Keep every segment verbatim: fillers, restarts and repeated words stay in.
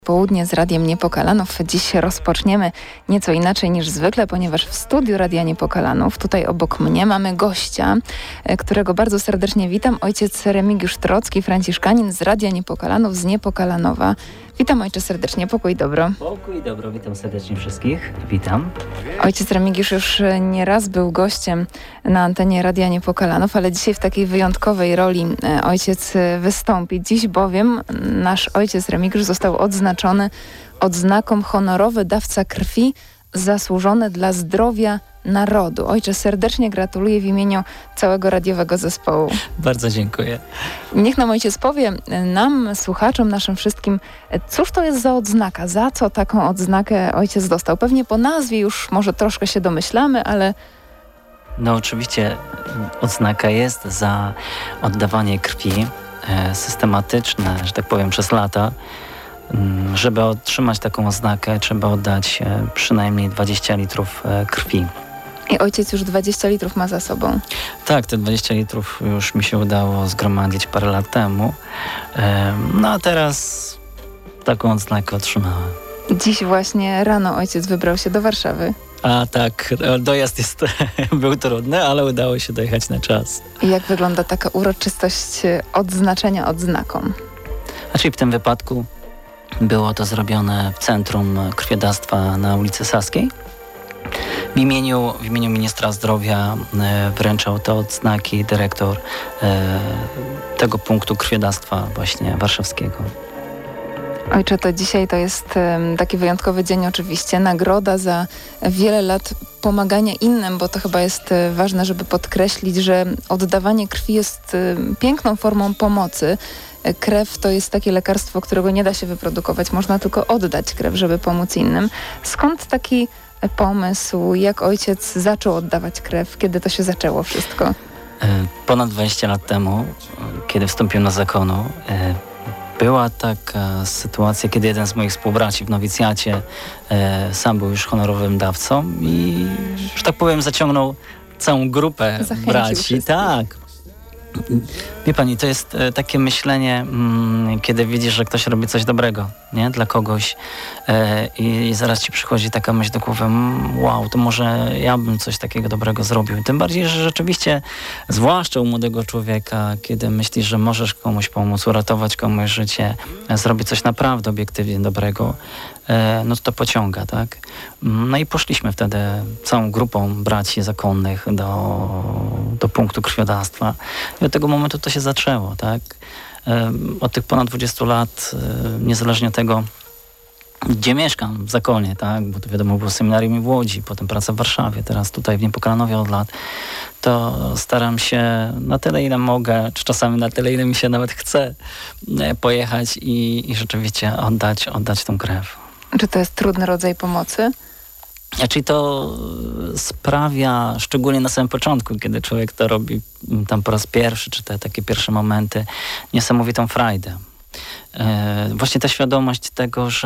Południe z Radiem Niepokalanów. Dziś rozpoczniemy nieco inaczej niż zwykle, ponieważ w studiu Radia Niepokalanów, tutaj obok mnie, mamy gościa, którego bardzo serdecznie witam. Ojciec Remigiusz Trocki, franciszkanin z Radia Niepokalanów z Niepokalanowa. Witam ojcze serdecznie, pokój dobro. Pokój dobro, witam serdecznie wszystkich. Witam. Ojciec Remigiusz już nieraz był gościem na antenie Radia Niepokalanów, ale dzisiaj w takiej wyjątkowej roli ojciec wystąpi. Dziś bowiem nasz ojciec Remigiusz został odznaczony odznaką honorowy dawca krwi zasłużony dla zdrowia narodu. Ojcze, serdecznie gratuluję w imieniu całego radiowego zespołu. Bardzo dziękuję. Niech nam ojciec powie, nam, słuchaczom, naszym wszystkim, cóż to jest za odznaka? Za co taką odznakę ojciec dostał? Pewnie po nazwie już może troszkę się domyślamy, ale... No oczywiście odznaka jest za oddawanie krwi e, systematyczne, że tak powiem, przez lata. Żeby otrzymać taką oznakę, trzeba oddać e, przynajmniej dwadzieścia litrów e, krwi. I ojciec już dwadzieścia litrów ma za sobą. Tak, te dwadzieścia litrów już mi się udało zgromadzić parę lat temu. E, no a teraz taką odznakę otrzymałem. Dziś właśnie rano ojciec wybrał się do Warszawy. A tak, dojazd jest, był trudny, ale udało się dojechać na czas. I jak wygląda taka uroczystość odznaczenia odznaką? Znaczy w tym wypadku było to zrobione w Centrum Krwiodawstwa na ulicy Saskiej. W imieniu, w imieniu ministra zdrowia e, wręczał te odznaki dyrektor e, tego punktu krwiodawstwa właśnie warszawskiego. Ojcze, to dzisiaj to jest um, taki wyjątkowy dzień oczywiście. Nagroda za wiele lat pomagania innym, bo to chyba jest e, ważne, żeby podkreślić, że oddawanie krwi jest e, piękną formą pomocy. Krew to jest takie lekarstwo, którego nie da się wyprodukować. Można tylko oddać krew, żeby pomóc innym. Skąd taki pomysł? Jak ojciec zaczął oddawać krew? Kiedy to się zaczęło wszystko? Ponad dwadzieścia lat temu, kiedy wstąpiłem na zakonu, była taka sytuacja, kiedy jeden z moich współbraci w nowicjacie sam był już honorowym dawcą i, że tak powiem, zaciągnął całą grupę Zachęcił braci. wszystkich. Tak. Wie pani, to jest e, takie myślenie, mm, kiedy widzisz, że ktoś robi coś dobrego, nie? Dla kogoś e, i, i zaraz ci przychodzi taka myśl do głowy, mm, wow, to może ja bym coś takiego dobrego zrobił. Tym bardziej, że rzeczywiście, zwłaszcza u młodego człowieka, kiedy myślisz, że możesz komuś pomóc, uratować komuś życie, e, zrobić coś naprawdę obiektywnie dobrego, e, no to to pociąga, tak? No i poszliśmy wtedy całą grupą braci zakonnych do, do punktu krwiodawstwa. I od tego momentu to się zaczęło, tak? Od tych ponad dwudziestu lat, niezależnie od tego, gdzie mieszkam, w Zakonie, tak? Bo to wiadomo, było seminarium w Łodzi, potem praca w Warszawie, teraz tutaj w Niepokalanowie od lat, to staram się na tyle, ile mogę, czy czasami na tyle, ile mi się nawet chce pojechać i, i rzeczywiście oddać, oddać tą krew. Czy to jest trudny rodzaj pomocy? Czyli to sprawia, szczególnie na samym początku, kiedy człowiek to robi tam po raz pierwszy, czy te takie pierwsze momenty, niesamowitą frajdę. E, właśnie ta świadomość tego, że,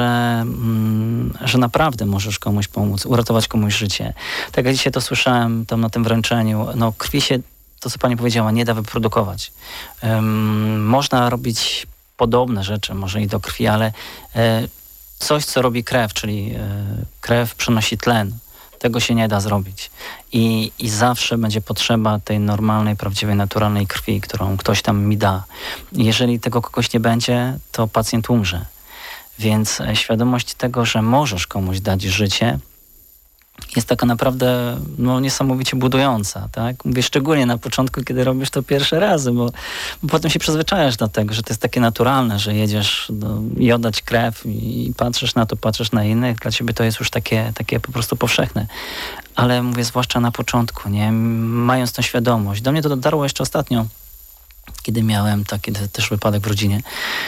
mm, że naprawdę możesz komuś pomóc, uratować komuś życie. Tak jak dzisiaj to słyszałem tam na tym wręczeniu, no krwi się, to co pani powiedziała, nie da wyprodukować. E, można robić podobne rzeczy, może i do krwi, ale e, coś, co robi krew, czyli e, krew przenosi tlen. Tego się nie da zrobić. I, I zawsze będzie potrzeba tej normalnej, prawdziwej, naturalnej krwi, którą ktoś tam mi da. Jeżeli tego kogoś nie będzie, to pacjent umrze. Więc e, świadomość tego, że możesz komuś dać życie, jest taka naprawdę no, niesamowicie budująca, tak? Mówię szczególnie na początku, kiedy robisz to pierwsze razy, bo, bo potem się przyzwyczajasz do tego, że to jest takie naturalne, że jedziesz do, i oddać krew i, i patrzysz na to, patrzysz na innych. Dla ciebie to jest już takie, takie po prostu powszechne. Ale mówię, zwłaszcza na początku, nie? Mając tą świadomość. Do mnie to dotarło jeszcze ostatnio, kiedy miałem taki też wypadek w rodzinie.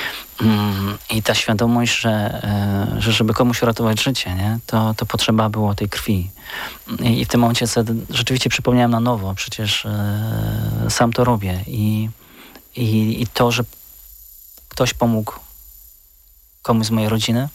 Mm, I ta świadomość, że, e, że żeby komuś uratować życie, nie, to, to potrzeba było tej krwi. I, i w tym momencie sobie rzeczywiście przypomniałem na nowo, przecież e, sam to robię. I, i, I to, że ktoś pomógł komuś z mojej rodziny,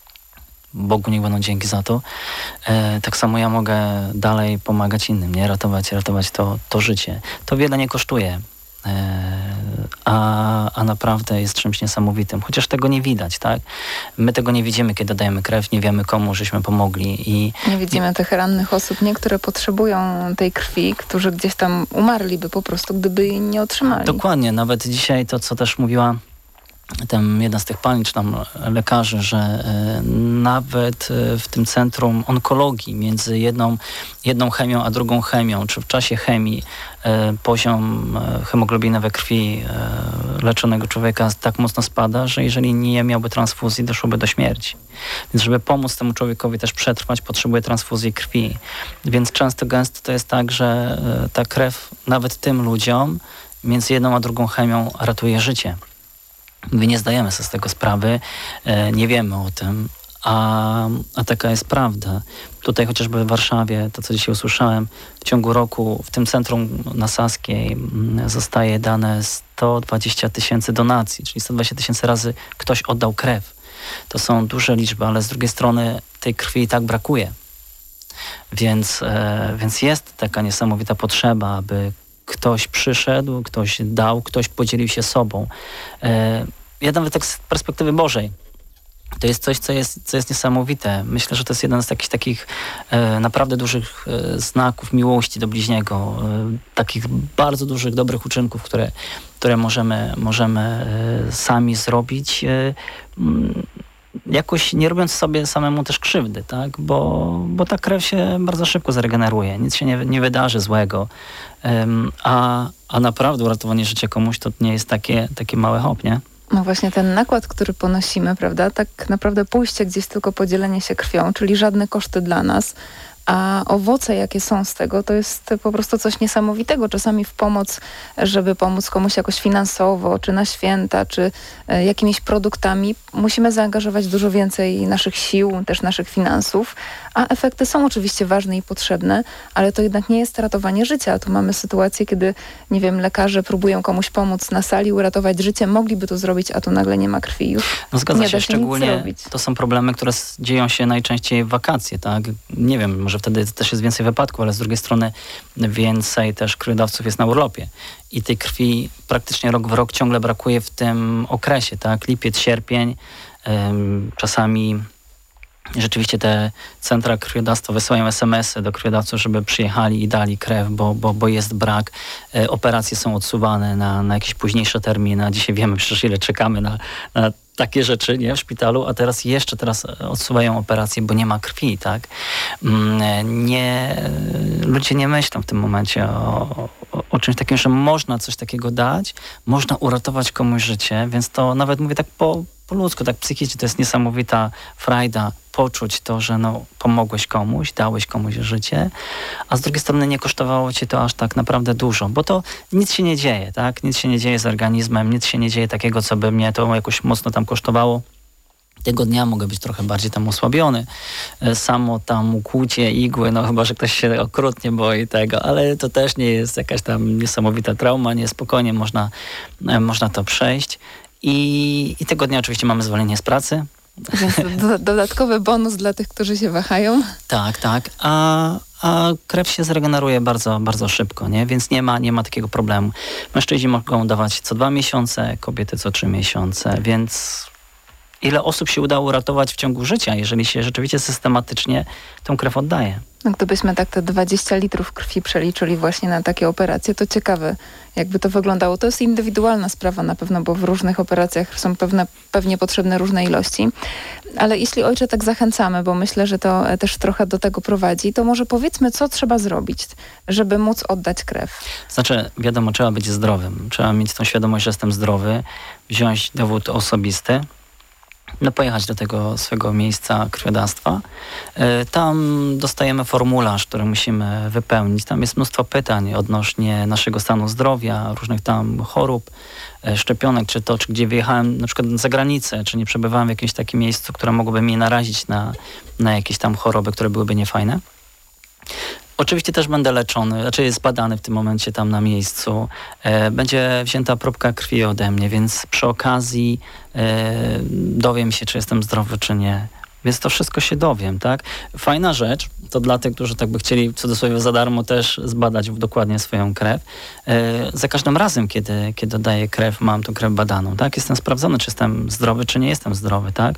Bogu niech będą dzięki za to, e, tak samo ja mogę dalej pomagać innym, nie, ratować, ratować to, to życie. To wiele nie kosztuje. a, a naprawdę jest czymś niesamowitym. Chociaż tego nie widać, tak? My tego nie widzimy, kiedy dajemy krew, nie wiemy komu żeśmy pomogli. I nie widzimy i... tych rannych osób, niektóre potrzebują tej krwi, którzy gdzieś tam umarliby po prostu, gdyby jej nie otrzymali. Dokładnie, nawet dzisiaj to, co też mówiła ten, jedna z tych pani, czy tam lekarzy, że y, nawet y, w tym centrum onkologii między jedną, jedną chemią a drugą chemią, czy w czasie chemii y, poziom y, hemoglobiny we krwi y, leczonego człowieka tak mocno spada, że jeżeli nie miałby transfuzji, doszłoby do śmierci. Więc żeby pomóc temu człowiekowi też przetrwać, potrzebuje transfuzji krwi. Więc często, gęsto to jest tak, że y, ta krew nawet tym ludziom między jedną a drugą chemią ratuje życie. My nie zdajemy sobie z tego sprawy, nie wiemy o tym, a, a taka jest prawda. Tutaj chociażby w Warszawie, to co dzisiaj usłyszałem, w ciągu roku w tym centrum na Saskiej zostaje dane sto dwadzieścia tysięcy donacji, czyli sto dwadzieścia tysięcy razy ktoś oddał krew. To są duże liczby, ale z drugiej strony tej krwi i tak brakuje. Więc, e, więc jest taka niesamowita potrzeba, aby ktoś przyszedł, ktoś dał, ktoś podzielił się sobą. E, ja nawet tak z perspektywy Bożej. To jest coś, co jest, co jest niesamowite. Myślę, że to jest jeden z takich, takich e, naprawdę dużych e, znaków miłości do bliźniego. E, takich bardzo dużych, dobrych uczynków, które, które możemy, możemy e, sami zrobić. E, m, jakoś nie robiąc sobie samemu też krzywdy, tak? Bo, bo ta krew się bardzo szybko zaregeneruje. Nic się nie, nie wydarzy złego. Um, a, a naprawdę uratowanie życia komuś to nie jest takie, takie małe hop, nie? No właśnie ten nakład, który ponosimy, prawda? Tak naprawdę pójście gdzieś tylko podzielenie się krwią, czyli żadne koszty dla nas. A owoce, jakie są z tego, to jest po prostu coś niesamowitego. Czasami w pomoc, żeby pomóc komuś jakoś finansowo, czy na święta, czy e, jakimiś produktami, musimy zaangażować dużo więcej naszych sił, też naszych finansów. A efekty są oczywiście ważne i potrzebne, ale to jednak nie jest ratowanie życia. Tu mamy sytuację, kiedy, nie wiem, lekarze próbują komuś pomóc na sali, uratować życie, mogliby to zrobić, a tu nagle nie ma krwi już. No zgadza nie się, da się szczególnie to są problemy, które dzieją się najczęściej w wakacje, tak? Nie wiem, może wtedy też jest więcej wypadków, ale z drugiej strony więcej też krwiodawców jest na urlopie. I tej krwi praktycznie rok w rok ciągle brakuje w tym okresie, tak? Lipiec, sierpień, ym, czasami rzeczywiście te centra krwiodawstwa wysyłają es em esy do krwiodawców, żeby przyjechali i dali krew, bo, bo, bo jest brak. E, operacje są odsuwane na, na jakieś późniejsze terminy. A dzisiaj wiemy przecież ile czekamy na, na takie rzeczy, nie, w szpitalu, a teraz jeszcze teraz odsuwają operacje, bo nie ma krwi, tak? Nie, ludzie nie myślą w tym momencie o, o, o czymś takim, że można coś takiego dać, można uratować komuś życie, więc to nawet mówię tak po, po ludzku, tak psychicznie, to jest niesamowita frajda poczuć to, że no, pomogłeś komuś, dałeś komuś życie, a z drugiej strony nie kosztowało ci to aż tak naprawdę dużo, bo to nic się nie dzieje, tak? Nic się nie dzieje z organizmem, nic się nie dzieje takiego, co by mnie to jakoś mocno tam kosztowało. Tego dnia mogę być trochę bardziej tam osłabiony. Samo tam ukłucie igły, no chyba, że ktoś się okrutnie boi tego, ale to też nie jest jakaś tam niesamowita trauma, nie, spokojnie można, można to przejść. I, i tego dnia oczywiście mamy zwolnienie z pracy. Więc do, dodatkowy bonus dla tych, którzy się wahają. Tak, tak. A, a krew się zregeneruje bardzo, bardzo szybko, nie? Więc nie ma, nie ma takiego problemu. Mężczyźni mogą dawać co dwa miesiące, kobiety co trzy miesiące, więc ile osób się udało uratować w ciągu życia, jeżeli się rzeczywiście systematycznie tą krew oddaje. No, gdybyśmy tak te dwadzieścia litrów krwi przeliczyli właśnie na takie operacje, to ciekawe, jakby to wyglądało. To jest indywidualna sprawa na pewno, bo w różnych operacjach są pewne, pewnie potrzebne różne ilości. Ale jeśli, ojcze, tak zachęcamy, bo myślę, że to też trochę do tego prowadzi, to może powiedzmy, co trzeba zrobić, żeby móc oddać krew. Znaczy, wiadomo, trzeba być zdrowym. Trzeba mieć tą świadomość, że jestem zdrowy, wziąć dowód osobisty, no pojechać do tego swego miejsca krwiodawstwa. Tam dostajemy formularz, który musimy wypełnić. Tam jest mnóstwo pytań odnośnie naszego stanu zdrowia, różnych tam chorób, szczepionek, czy to, czy gdzie wyjechałem na przykład za granicę, czy nie przebywałem w jakimś takim miejscu, które mogłoby mnie narazić na, na jakieś tam choroby, które byłyby niefajne. Oczywiście też będę leczony, znaczy jest badany w tym momencie tam na miejscu. E, będzie wzięta próbka krwi ode mnie, więc przy okazji e, dowiem się, czy jestem zdrowy, czy nie. Więc to wszystko się dowiem, tak? Fajna rzecz, to dla tych, którzy tak by chcieli w cudzysłowie za darmo też zbadać dokładnie swoją krew. E, za każdym razem, kiedy, kiedy daję krew, mam tą krew badaną, tak? Jestem sprawdzony, czy jestem zdrowy, czy nie jestem zdrowy, tak?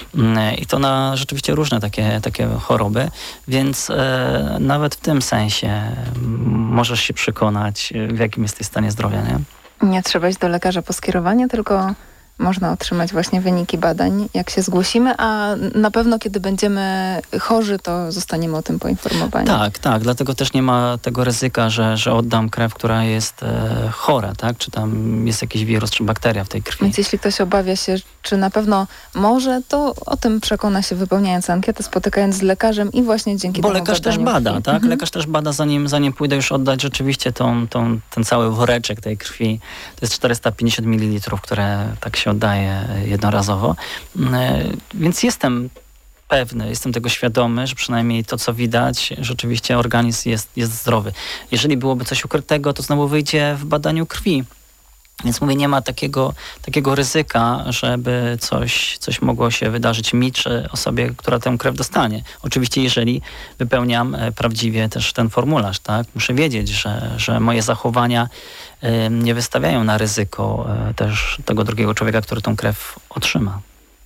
E, I to na rzeczywiście różne takie, takie choroby, więc e, nawet w tym sensie m, możesz się przekonać, w jakim jesteś stanie zdrowia, nie? Nie trzeba iść do lekarza po skierowanie, tylko można otrzymać właśnie wyniki badań, jak się zgłosimy, a na pewno kiedy będziemy chorzy, to zostaniemy o tym poinformowani. Tak, tak. Dlatego też nie ma tego ryzyka, że, że oddam krew, która jest e, chora, tak? Czy tam jest jakiś wirus, czy bakteria w tej krwi. Więc jeśli ktoś obawia się, czy na pewno może, to o tym przekona się wypełniając ankietę, spotykając z lekarzem i właśnie dzięki Bo temu lekarz też badaniu bada, krwi. tak? Mhm. Lekarz też bada, zanim, zanim pójdę już oddać rzeczywiście tą, tą, ten cały woreczek tej krwi. To jest czterysta pięćdziesiąt mililitrów, które tak się oddaje jednorazowo. E, więc jestem pewny, jestem tego świadomy, że przynajmniej to, co widać, rzeczywiście organizm jest, jest zdrowy. Jeżeli byłoby coś ukrytego, to znowu wyjdzie w badaniu krwi. Więc mówię, nie ma takiego, takiego ryzyka, żeby coś, coś mogło się wydarzyć mi, czy osobie, która tę krew dostanie. Oczywiście, jeżeli wypełniam prawdziwie też ten formularz, tak? Muszę wiedzieć, że, że moje zachowania y, nie wystawiają na ryzyko y, też tego drugiego człowieka, który tą krew otrzyma.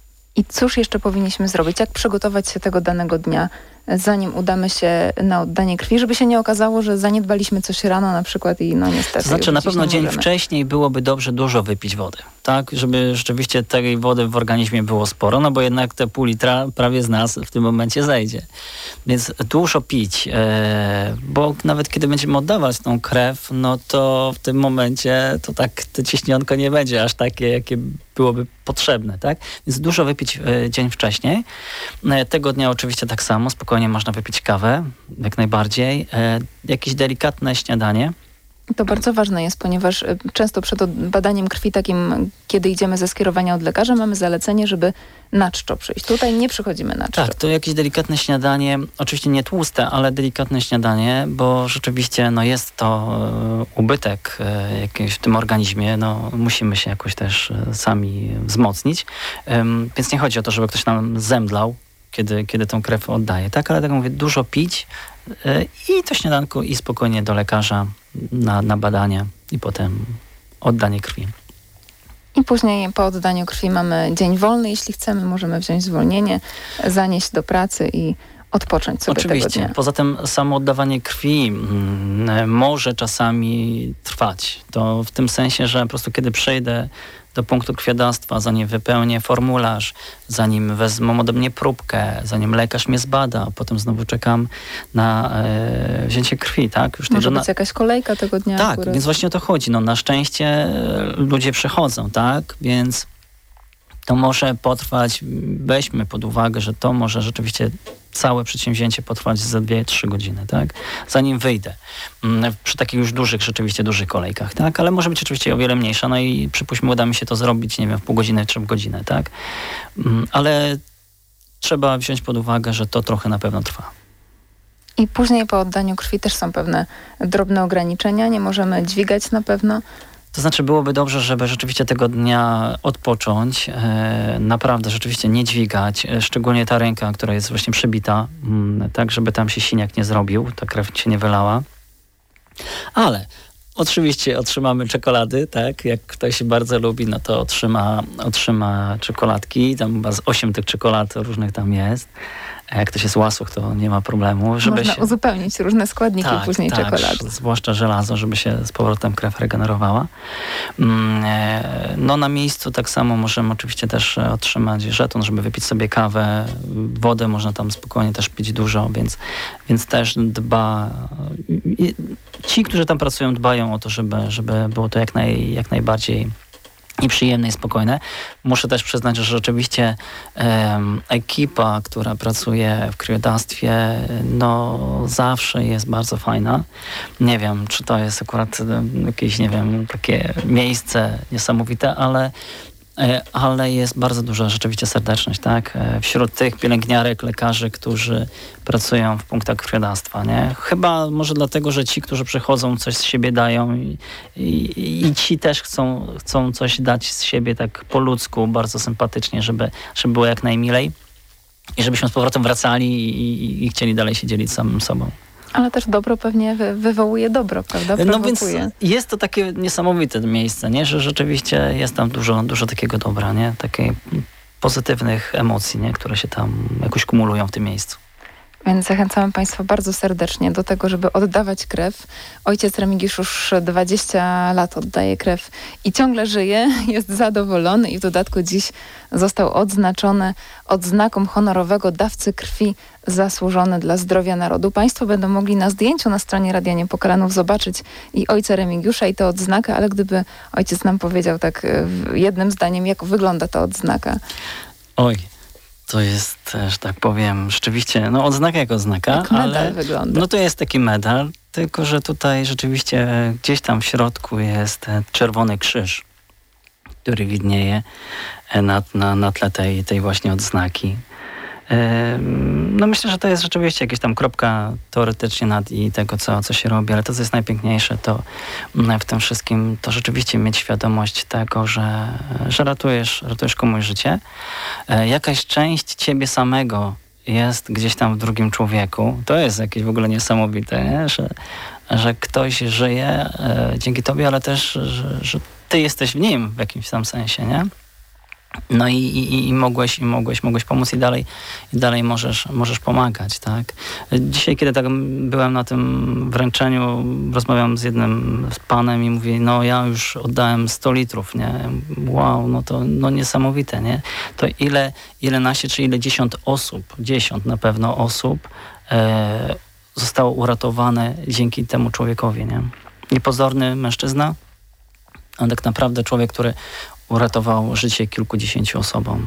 I cóż jeszcze powinniśmy zrobić? Jak przygotować się tego danego dnia, zanim udamy się na oddanie krwi, żeby się nie okazało, że zaniedbaliśmy coś rano na przykład i no niestety. To znaczy już na dziś pewno nie dzień możemy. wcześniej byłoby dobrze dużo wypić wody, tak? Żeby rzeczywiście tej wody w organizmie było sporo, no bo jednak te pół litra prawie z nas w tym momencie zejdzie. Więc dużo pić, e, bo nawet kiedy będziemy oddawać tą krew, no to w tym momencie to tak to ciśnionko nie będzie aż takie, jakie byłoby potrzebne, tak? Więc dużo wypić e, dzień wcześniej. E, tego dnia oczywiście tak samo, spokojnie można wypić kawę, jak najbardziej. E, jakieś delikatne śniadanie. To bardzo ważne jest, ponieważ y, często przed od- badaniem krwi takim, kiedy idziemy ze skierowania od lekarza, mamy zalecenie, żeby na czczo przyjść. Tutaj nie przychodzimy na czczo. Tak, to jakieś delikatne śniadanie, oczywiście nie tłuste, ale delikatne śniadanie, bo rzeczywiście no, jest to e, ubytek e, jakiś w tym organizmie, no, musimy się jakoś też e, sami wzmocnić, Ym, więc nie chodzi o to, żeby ktoś nam zemdlał, kiedy, kiedy tą krew oddaje, tak, ale tak jak mówię, dużo pić e, i to śniadanko i spokojnie do lekarza na, na badania i potem oddanie krwi. I później po oddaniu krwi mamy dzień wolny. Jeśli chcemy, możemy wziąć zwolnienie, zanieść do pracy i odpocząć sobie Oczywiście. tego dnia. Poza tym samo oddawanie krwi mm, może czasami trwać. To w tym sensie, że po prostu kiedy przejdę do punktu krwiodawstwa, zanim wypełnię formularz, zanim wezmą ode mnie próbkę, zanim lekarz mnie zbada, a potem znowu czekam na e, wzięcie krwi, tak? Już Może tego być na... jakaś kolejka tego dnia. Tak, akurat. więc właśnie o to chodzi. No, na szczęście e, ludzie przychodzą, tak? Więc to może potrwać, weźmy pod uwagę, że to może rzeczywiście całe przedsięwzięcie potrwać za dwie trzy godziny, tak? Zanim wyjdę. Mm, Przy takich już dużych, rzeczywiście dużych kolejkach, tak? Ale może być oczywiście o wiele mniejsza, no i przypuśćmy, uda mi się to zrobić, nie wiem, w pół godziny czy w godzinę, tak? Mm, Ale trzeba wziąć pod uwagę, że to trochę na pewno trwa. I później po oddaniu krwi też są pewne drobne ograniczenia. Nie możemy dźwigać na pewno. To znaczy byłoby dobrze, żeby rzeczywiście tego dnia odpocząć, e, naprawdę rzeczywiście nie dźwigać, e, szczególnie ta ręka, która jest właśnie przybita, mm, tak żeby tam się siniak nie zrobił, ta krew się nie wylała. Ale oczywiście otrzymamy czekolady, tak, jak ktoś bardzo lubi, no to otrzyma, otrzyma czekoladki, tam chyba z osiem tych czekolad różnych tam jest. A jak ktoś jest łasuch, to nie ma problemu, żeby Można się... uzupełnić różne składniki Tak, później tak, czekolady. zwłaszcza żelazo, żeby się z powrotem krew regenerowała. Mm, e, No na miejscu tak samo możemy oczywiście też e, otrzymać żeton, żeby wypić sobie kawę, wodę można tam spokojnie też pić dużo, więc, więc też dba... i- Ci, którzy tam pracują, dbają o to, żeby, żeby było to jak, naj, jak najbardziej i przyjemne i spokojne. Muszę też przyznać, że rzeczywiście em, ekipa, która pracuje w krwiodawstwie, no zawsze jest bardzo fajna. Nie wiem, czy to jest akurat em, jakieś, nie wiem, takie miejsce niesamowite, ale e, ale jest bardzo duża rzeczywiście serdeczność, tak? E, Wśród tych pielęgniarek, lekarzy, którzy pracują w punktach krwiodawstwa, nie? Chyba może dlatego, że ci, którzy przychodzą, coś z siebie dają i, i, i ci też chcą, chcą coś dać z siebie tak po ludzku, bardzo sympatycznie, żeby, żeby było jak najmilej. i żebyśmy z powrotem wracali i, i, i chcieli dalej się dzielić samym sobą. Ale też dobro pewnie wy, wywołuje dobro, prawda? Prowokuje. No więc jest to takie niesamowite miejsce, nie? Że rzeczywiście jest tam dużo, dużo takiego dobra, nie? Takiej pozytywnych emocji, nie? Które się tam jakoś kumulują w tym miejscu. Więc zachęcamy Państwa bardzo serdecznie do tego, żeby oddawać krew. Ojciec Remigiusz już dwadzieścia lat oddaje krew i ciągle żyje, jest zadowolony i w dodatku dziś został odznaczony odznaką honorowego dawcy krwi zasłużony dla zdrowia narodu. Państwo będą mogli na zdjęciu na stronie Radia Niepokalanów zobaczyć i ojca Remigiusza i tę odznakę, ale gdyby ojciec nam powiedział tak jednym zdaniem, jak wygląda ta odznaka. Oj. To jest, że tak powiem, rzeczywiście, no odznaka jak odznaka. Jak medal ale, wygląda. No to jest taki medal, tylko że tutaj rzeczywiście gdzieś tam w środku jest czerwony krzyż, który widnieje na, na, na tle tej, tej właśnie odznaki. No myślę, że to jest rzeczywiście jakaś tam kropka teoretycznie nad i tego, co, co się robi, ale to, co jest najpiękniejsze, to w tym wszystkim to rzeczywiście mieć świadomość tego, że, że ratujesz, ratujesz komuś życie. Jakaś część ciebie samego jest gdzieś tam w drugim człowieku. To jest jakieś w ogóle niesamowite, nie? Że, że ktoś żyje e, dzięki tobie, ale też, że, że ty jesteś w nim w jakimś tam sensie, nie? No i, i, i, mogłeś, i mogłeś, mogłeś pomóc i dalej, i dalej możesz, możesz pomagać, tak? Dzisiaj, kiedy tak byłem na tym wręczeniu, rozmawiam z jednym z panem i mówi, no ja już oddałem sto litrów, nie? Wow, no to no niesamowite, nie? To ile, ile naście, czy ile dziesiąt osób, dziesiąt na pewno osób e, zostało uratowane dzięki temu człowiekowi, nie? Niepozorny mężczyzna, a tak naprawdę człowiek, który uratował życie kilkudziesięciu osobom.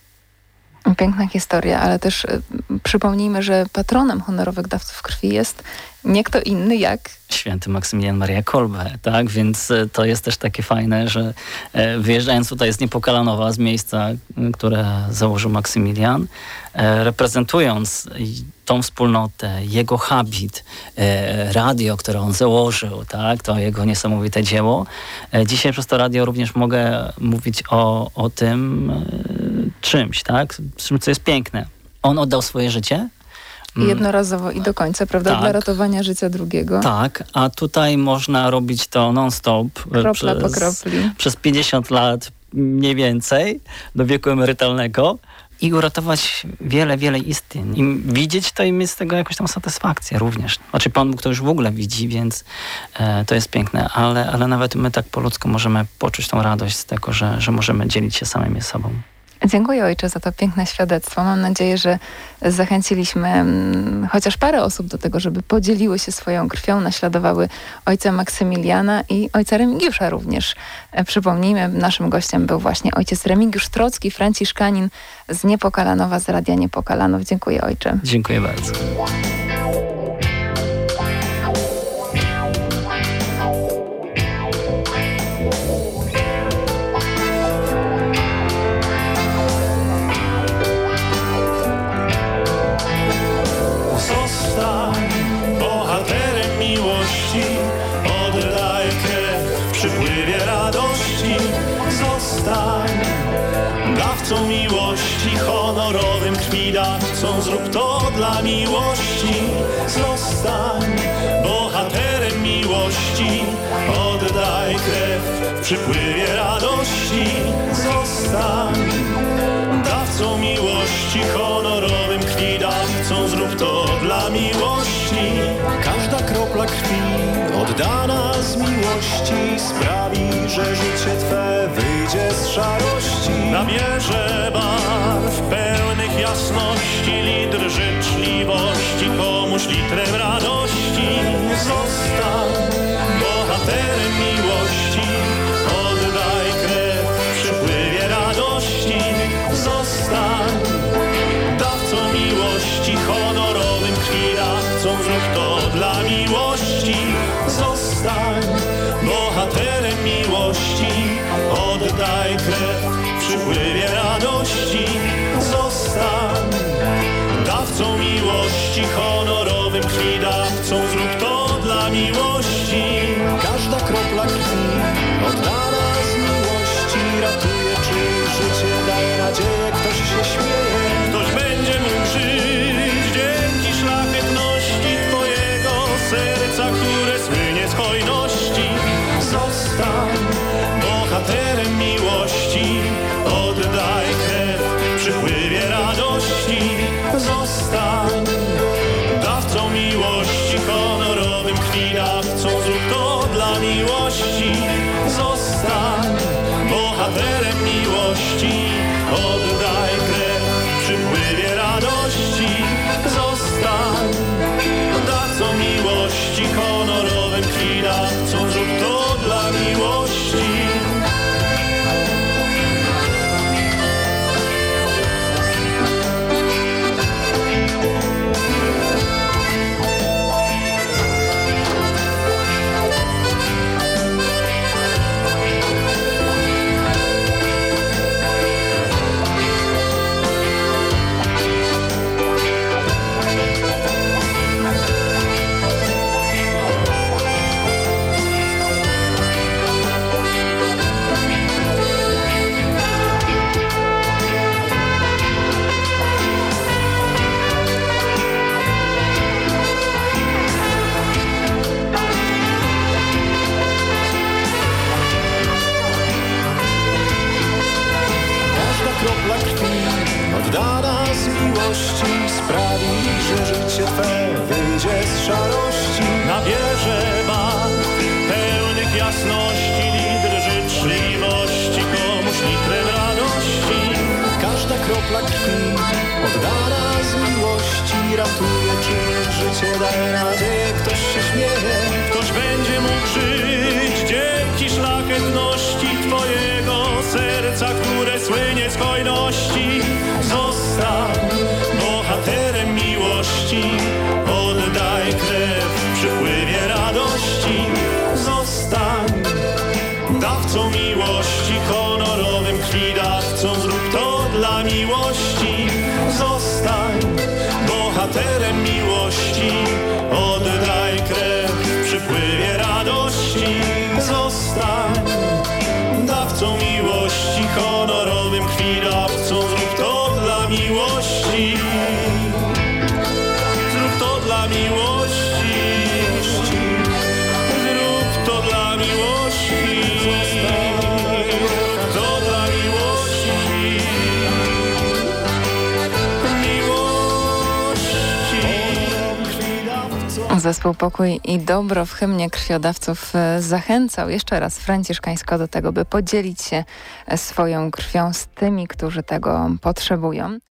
Piękna historia, ale też y, przypomnijmy, że patronem honorowych dawców krwi jest nie kto inny jak święty Maksymilian Maria Kolbe, tak? Więc to jest też takie fajne, że wyjeżdżając tutaj z Niepokalanowa, z miejsca, które założył Maksymilian, reprezentując tą wspólnotę, jego habit, radio, które on założył, tak? To jego niesamowite dzieło. Dzisiaj przez to radio również mogę mówić o, o tym czymś, tak? Czym, co jest piękne. On oddał swoje życie, jednorazowo i do końca, prawda? Tak. Dla ratowania życia drugiego. Tak, a tutaj można robić to non-stop. Kropla przez, po kropli. Przez pięćdziesiąt lat mniej więcej, do wieku emerytalnego i uratować wiele, wiele istnień. I widzieć to i mieć z tego jakąś tam satysfakcję również. Znaczy Pan Bóg to już w ogóle widzi, więc e, to jest piękne, ale, ale nawet my tak po ludzku możemy poczuć tą radość z tego, że, że możemy dzielić się samymi sobą. Dziękuję ojcze za to piękne świadectwo. Mam nadzieję, że zachęciliśmy mm, chociaż parę osób do tego, żeby podzieliły się swoją krwią, naśladowały ojca Maksymiliana i ojca Remigiusza również. E, przypomnijmy, naszym gościem był właśnie ojciec Remigiusz Trocki, franciszkanin z Niepokalanowa, z Radia Niepokalanów. Dziękuję ojcze. Dziękuję bardzo. Dawcą miłości, honorowym krwidawcą, zrób to dla miłości. Zostań bohaterem miłości, oddaj krew w przypływie radości. Zostań dawcą miłości, honorowym krwidawcą, zrób to dla miłości. Każda kropla krwi oddana z miłości sprawi, że życie Twe wyjdzie z szarości. Nabierze barw pełnych jasności, litr życzliwości, komuś litrem radości. Zostań bohaterem miłości, oddaj krew w przypływie radości. Zostań dawcą miłości, honorowym krwidawcą, zrób to dla miłości. Zostań bohaterem miłości, oddaj krew w przypływie radości. Zostań dawcą miłości, honorowym krwidawcą, zrób to dla miłości. Każda kropla krwi oddana z miłości ratuje czyjeś życie, daje nadzieję, ktoś się śmieje, ktoś będzie mówił. Zostań dawcą miłości, honorowym krwiodawcą, zrób to dla miłości. Zostań bohaterem miłości, oddaj krew w przypływie radości. Zostań dawcą miłości, honorowym krwiodawcą, zrób to dla miłości. Oddana z miłości sprawi, że życie Twe wyjdzie z szarości. Nabierze barw pełnych jasności, litr życzliwości, komuś litrem radości. Każda kropla krwi oddana z miłości ratuje czyjeś życie, daje nadzieję, ktoś się śmieje. Ktoś będzie mógł żyć dzięki szlachetności Twojego serca, które słynie z hojności. Zostań bohaterem miłości, oddaj krew w przypływie radości. Zostań dawcą miłości, honorowym krwiodawcą, zrób to dla miłości. Zostań bohaterem miłości, oddaj krew w przypływie radości. Zostań dawcą miłości, honorowym krwiodawcą, zrób to dla miłości. Zrób to dla miłości. Zrób to dla miłości. Zrób to dla miłości. Miłości. Zespół Pokój i Dobro w hymnie krwiodawców zachęcał jeszcze raz franciszkańsko do tego, by podzielić się swoją krwią z tymi, którzy tego potrzebują.